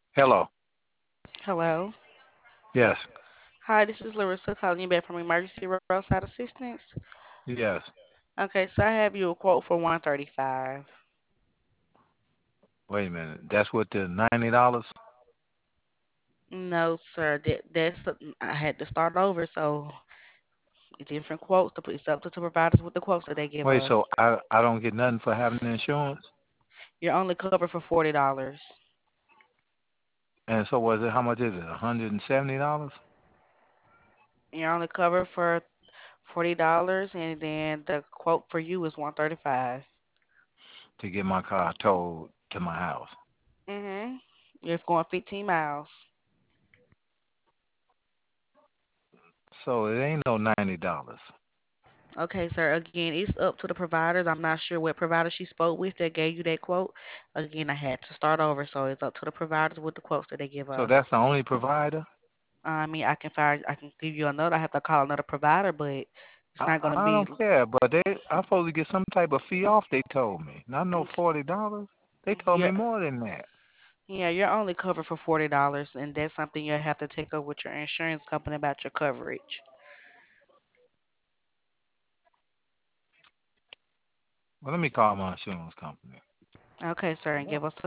Hello. Hello. Yes. Hi, this is Larissa calling you back from Emergency Roadside Assistance. Yes. Okay, so I have you a quote for 135. Wait a minute. That's what the $90. No, sir. I had to start over, so different quotes. It's up to the providers with the quotes that they give Wait. us. So I don't get nothing for having insurance. You're only covered for $40. And so was it? How much is it? $170 You're only covered for $40, and then the quote for you is 135. to get my car towed to my house. Mhm. You're going 15 miles. So it ain't no $90. Okay, sir. Again, it's up to the providers. I'm not sure what provider she spoke with that gave you that quote. Again, I had to start over, so it's up to the providers with the quotes that they give So us. that's the only provider. I can give you another. I have to call another provider, but it's I not gonna I be. don't care, but I'm supposed to get some type of fee off. They told me, not no $40. They told You're me more than that. yeah, you're only covered for $40, and that's something you'll have to take up with your insurance company about your coverage. Well, let me call my insurance company. Okay, sir, and give us a